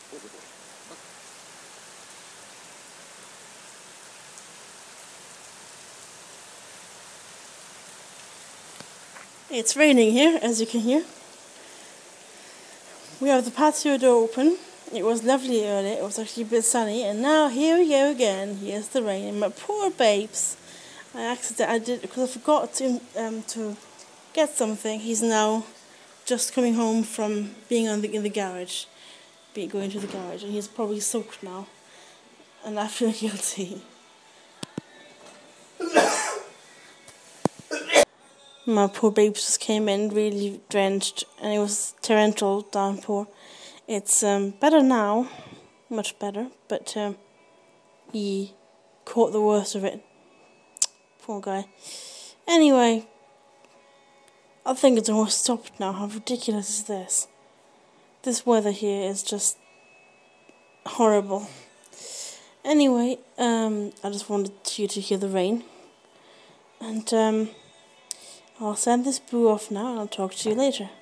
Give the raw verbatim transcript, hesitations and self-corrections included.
It's raining here, as you can hear. We have the patio door open. It was lovely earlier, it was actually a bit sunny, and now here we go again. Here's the rain, and my poor babes. I accidentally, I did, because I forgot to, um, to get something. He's now just coming home from being on the, in the garage, be, going to the garage, and he's probably soaked now, and I feel guilty. My poor babes just came in really drenched, and it was torrential downpour. It's um, better now, much better, but um, he caught the worst of it. Poor guy. Anyway, I think it's almost stopped now. How ridiculous is this? This weather here is just horrible. Anyway, um, I just wanted you to hear the rain. And um, I'll send this boo off now, and I'll talk to you later.